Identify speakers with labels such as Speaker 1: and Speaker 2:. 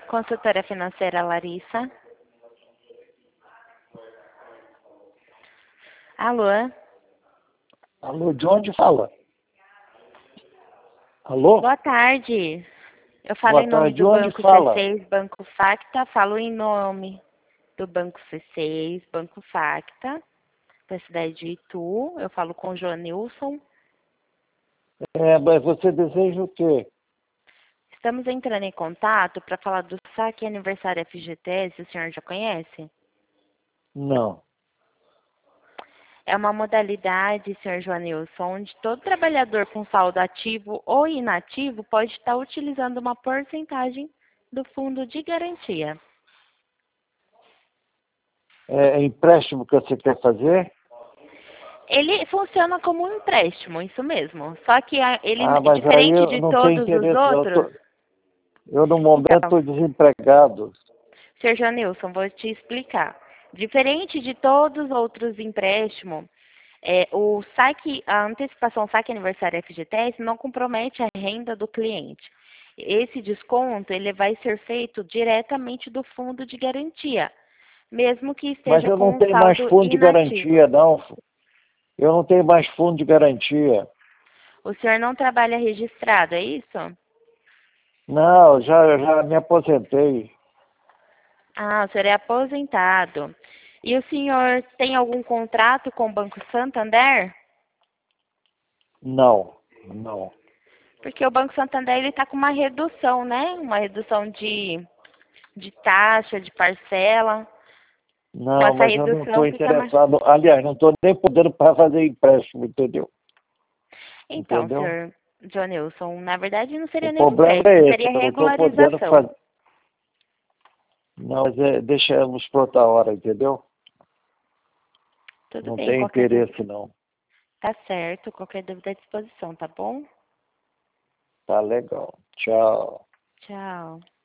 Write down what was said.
Speaker 1: Consultora financeira Larissa. Alô?
Speaker 2: Alô, de onde fala? Alô?
Speaker 1: Boa tarde. Eu falo
Speaker 2: Boa
Speaker 1: em nome
Speaker 2: tarde, de
Speaker 1: do
Speaker 2: onde
Speaker 1: Banco
Speaker 2: fala?
Speaker 1: C6, Banco Facta. Falo em nome do Banco C6, Banco Facta, da cidade de Itu. Eu falo com o Joanilson.
Speaker 2: Mas você deseja o quê?
Speaker 1: Estamos entrando em contato para falar do saque aniversário FGTS. O senhor já conhece?
Speaker 2: Não.
Speaker 1: É uma modalidade, senhor Joanilson, onde todo trabalhador com saldo ativo ou inativo pode estar utilizando uma porcentagem do fundo de garantia.
Speaker 2: É empréstimo que você quer fazer?
Speaker 1: Ele funciona como um empréstimo, isso mesmo. Só que ele,
Speaker 2: Mas aí
Speaker 1: diferente
Speaker 2: eu
Speaker 1: de
Speaker 2: não tenho
Speaker 1: todos os
Speaker 2: interesse.
Speaker 1: outros...
Speaker 2: Eu no momento,
Speaker 1: Então,
Speaker 2: estou desempregado.
Speaker 1: senhor Joanilson, vou te explicar. Diferente de todos os outros empréstimos, o saque, a antecipação saque aniversário FGTS não compromete a renda do cliente. Esse desconto ele vai ser feito diretamente do fundo de garantia, mesmo que
Speaker 2: Mas
Speaker 1: esteja
Speaker 2: eu não
Speaker 1: com um
Speaker 2: tenho mais
Speaker 1: saldo
Speaker 2: fundo de
Speaker 1: inativo.
Speaker 2: garantia, não. Eu não tenho mais fundo de garantia.
Speaker 1: O senhor não trabalha registrado, é isso?
Speaker 2: Não, já me aposentei.
Speaker 1: Ah, o senhor é aposentado. E o senhor tem algum contrato com o Banco Santander?
Speaker 2: Não, não.
Speaker 1: Porque o Banco Santander ele está com uma redução, né? Uma redução de taxa, de parcela. Com
Speaker 2: Não,
Speaker 1: essa
Speaker 2: mas eu não
Speaker 1: redução
Speaker 2: estou
Speaker 1: fica mais.
Speaker 2: interessado. Aliás, não estou nem podendo para fazer empréstimo, entendeu?
Speaker 1: Então,
Speaker 2: Entendeu?
Speaker 1: senhor Johnilson, na verdade não
Speaker 2: O
Speaker 1: seria nenhum
Speaker 2: problema
Speaker 1: empréstimo,
Speaker 2: é esse,
Speaker 1: seria
Speaker 2: eu não estou podendo
Speaker 1: regularização.
Speaker 2: fazer. Não, mas deixamos para outra hora, entendeu?
Speaker 1: Tudo
Speaker 2: Não
Speaker 1: bem,
Speaker 2: tem
Speaker 1: qualquer dúvida.
Speaker 2: interesse, não.
Speaker 1: Tá certo, qualquer dúvida à disposição, tá bom?
Speaker 2: Tá legal. Tchau.
Speaker 1: Tchau.